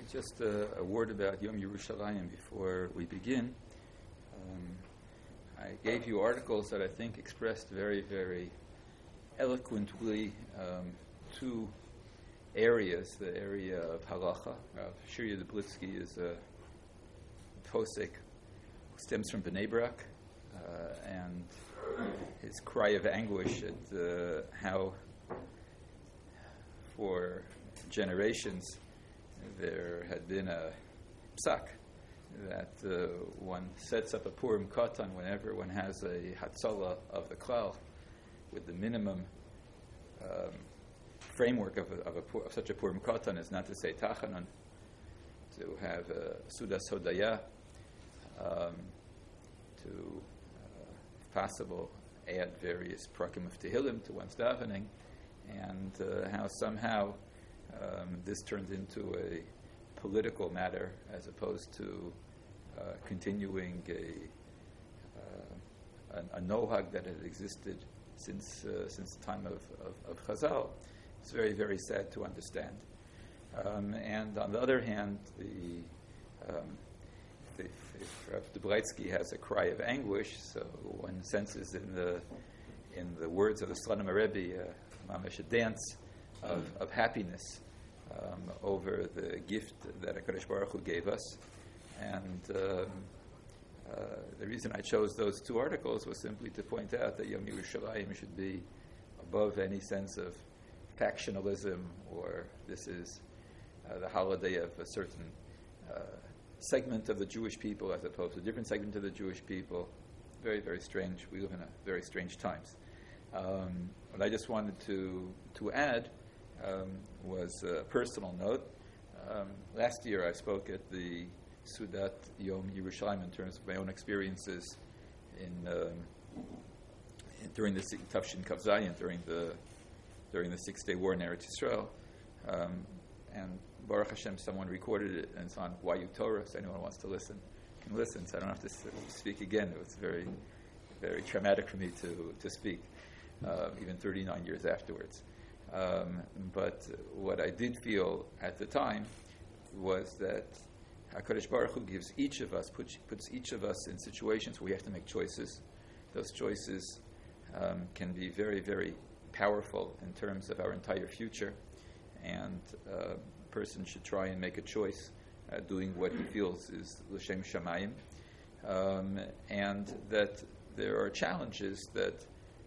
Just a word about Yom Yerushalayim before we begin. I gave you articles that I think expressed very, very eloquently two areas. The area of halacha. Shirya Dublitsky is a posek who stems from Bnei Brak, and his cry of anguish at how for generations there had been a psak that one sets up a Purim Katan whenever one has a Hatzalah of the Klal with the minimum framework of such a Purim Katan is not to say Tachanon, to have a Sudas Hodaya, to, if possible, add various prakim of Tehillim to one's davening, and how somehow this turned into a political matter as opposed to continuing a nohag that had existed since the time of Chazal. It's very, very sad to understand. And on the other hand, if Rav Dublitsky has a cry of anguish, so one senses in the words of the Slonim Rebbe, mamish a dance of happiness over the gift that HaKadosh Baruch Hu gave us. And the reason I chose those two articles was simply to point out that Yom Yerushalayim should be above any sense of factionalism, or this is the holiday of a certain segment of the Jewish people as opposed to a different segment of the Jewish people. Very, very strange. We live in very strange times. What I just wanted to add was a personal note. Last year I spoke at the Sudat Yom Yerushalayim in terms of my own experiences during the Tafshin Kav Zayin, during the 6-day war in Eretz Yisrael. And Baruch Hashem, someone recorded it, and it's on YU Torah, so anyone who wants to listen can listen, so I don't have to speak again. It was very, very traumatic for me to speak, even 39 years afterwards. But what I did feel at the time was that HaKadosh Baruch Hu gives each of us, puts each of us in situations where we have to make choices. Those choices can be very, very powerful in terms of our entire future, and a person should try and make a choice doing what he feels is l'shem shamayim, and that there are challenges that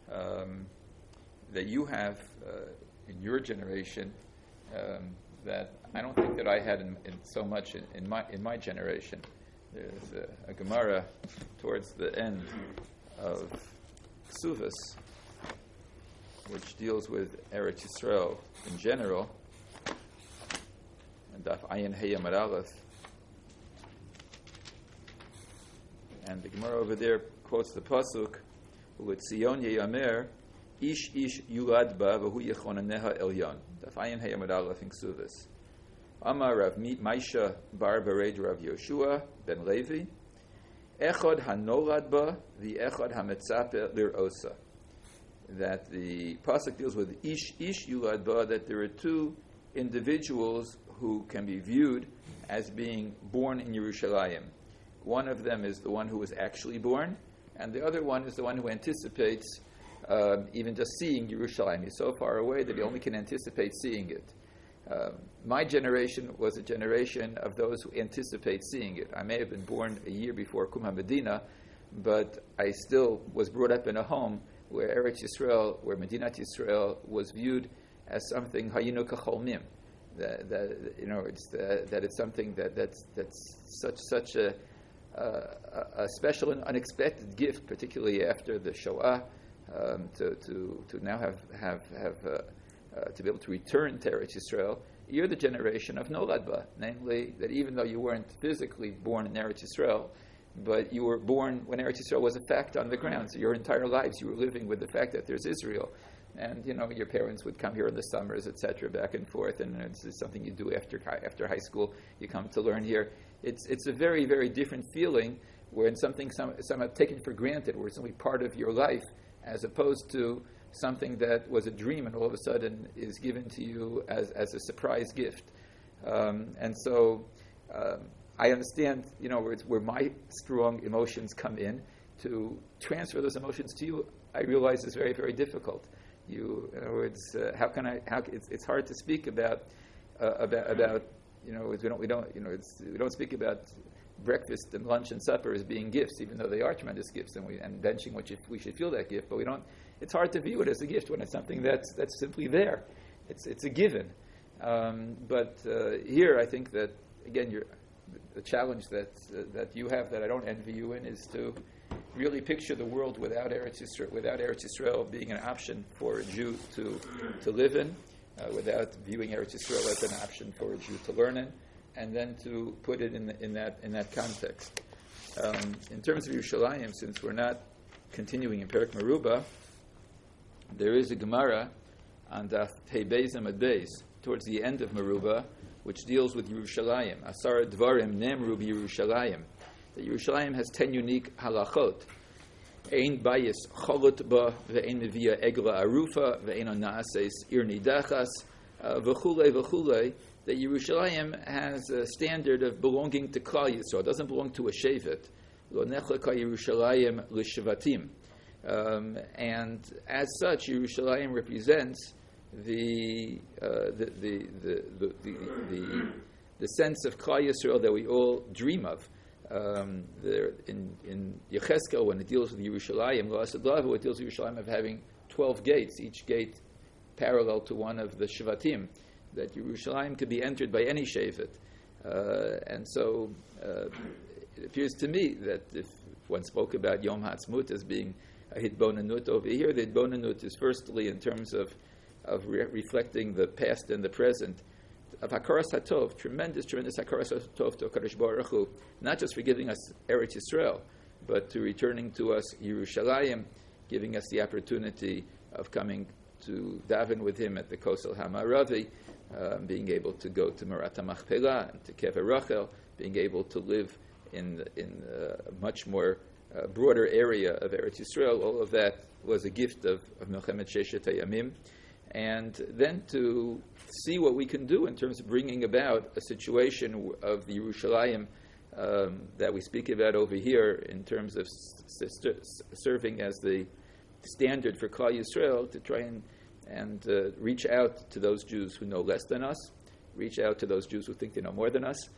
you have in your generation that I don't think that I had in so much in my generation. There's a Gemara towards the end of Ksuvas, which deals with Eretz Yisrael in general, and Daf Ayin Hey Amar Aleph. And the Gemara over there quotes the pasuk, "U'letzion yeyamer ish yulad ba v'hu yechonaneha elyon." Daf Ayin Hey Amar Aleph in Ksuvas. Amar Rav Maisha bar Bered Rav Yoshua ben Levi, Echad hanolad ba v'echad hametzape lir'osa. That the pasuk deals with ish yulad ba, that there are two individuals who can be viewed as being born in Yerushalayim. One of them is the one who was actually born, and the other one is the one who anticipates even just seeing Yerushalayim. He's so far away that he only can anticipate seeing it. My generation was a generation of those who anticipate seeing it. I may have been born a year before Kum HaMedina, but I still was brought up in a home where Eretz Yisrael, where Medinat Yisrael was viewed as something hayinu kacholmim. That it's something that's such a special and unexpected gift, particularly after the Shoah, to now have to be able to return to Eretz Yisrael. You're the generation of Nolad Ba, namely that even though you weren't physically born in Eretz Yisrael, but you were born when Eretz Yisrael was a fact on the ground. So your entire lives you were living with the fact that there's Israel. And, your parents would come here in the summers, etc., back and forth, and it's something you do after high school. You come to learn here. It's a very, very different feeling when something somehow taken for granted, where it's only part of your life, as opposed to something that was a dream and all of a sudden is given to you as a surprise gift. And so I understand, where my strong emotions come in. To transfer those emotions to you, I realize is very, very difficult. In other words, it's hard to speak about we don't speak about breakfast and lunch and supper as being gifts, even though they are tremendous gifts, and benching we should feel that gift, but we don't. It's hard to view it as a gift when it's something that's simply there. It's a given. But here, I think that again, the challenge that you have that I don't envy you in is to really picture the world without Eretz Yisrael being an option for a Jew to live in, without viewing Eretz Yisrael as an option for a Jew to learn in, and then to put it in that context. In terms of Yerushalayim, since we're not continuing in Perek Merubah, there is a Gemara on Daf Pei Beis Amud Beis towards the end of Merubah, which deals with Yerushalayim. Asar Dvarim Nemru Yerushalayim. That Yerushalayim has 10 unique halachot. Ein bayis cholot ba ve'ein mevia egla arufa ve'ein onaases ir nidachas v'chulei v'chulei. That Yerushalayim has a standard of belonging to Klal Yisrael. It doesn't belong to a shevet. Lo nechleka Yerushalayim l'shvatim. And as such, Yerushalayim represents the sense of Klal Yisrael that we all dream of. There in Yecheskel, when it deals with Yerushalayim, it deals with Yerushalayim of having 12 gates, each gate parallel to one of the Shvatim, that Yerushalayim could be entered by any Shevet. And so it appears to me that if one spoke about Yom Ha'atzmaut as being a hitbonanut over here, the hitbonanut is firstly in terms of reflecting the past and the present, of Hakaras HaTov, tremendous Hakaras HaTov to HaKadosh Baruch Hu, not just for giving us Eretz Yisrael, but to returning to us Yerushalayim, giving us the opportunity of coming to daven with Him at the Kosel HaMaravi, being able to go to Marat HaMachpelah and to Kever Rachel, being able to live in a much more broader area of Eretz Yisrael. All of that was a gift of Milchemet Sheshet HaYamim. And then to see what we can do in terms of bringing about a situation of the Yerushalayim that we speak about over here in terms of serving as the standard for Klal Yisrael, to try and reach out to those Jews who know less than us, reach out to those Jews who think they know more than us,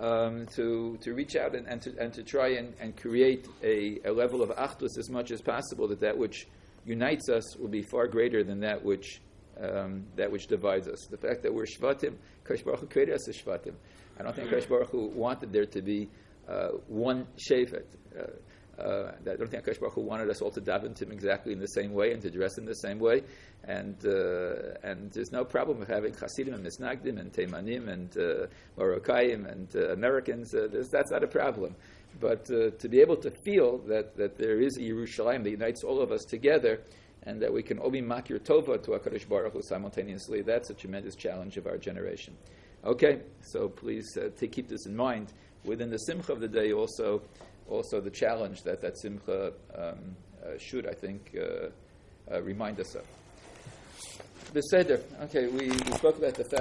to reach out and to try and create a level of achdus as much as possible, that which unites us will be far greater than that which divides us. The fact that we're Shvatim, Kadosh Baruch Hu created us as Shvatim. I don't think Kadosh Baruch Hu wanted there to be one Shevet. I don't think Kadosh Baruch Hu wanted us all to daven to Him exactly in the same way and to dress in the same way. And there's no problem with having Hasidim and Misnagdim and Teimanim and Moroccayim and Americans. That's not a problem. But to be able to feel that there is a Yerushalayim that unites all of us together, and that we can all be makir tova to HaKadosh Baruch Hu simultaneously, that's a tremendous challenge of our generation. Okay, so please keep this in mind. Within the simcha of the day, also the challenge that simcha should, I think, remind us of. Beseder. Okay, we spoke about the fact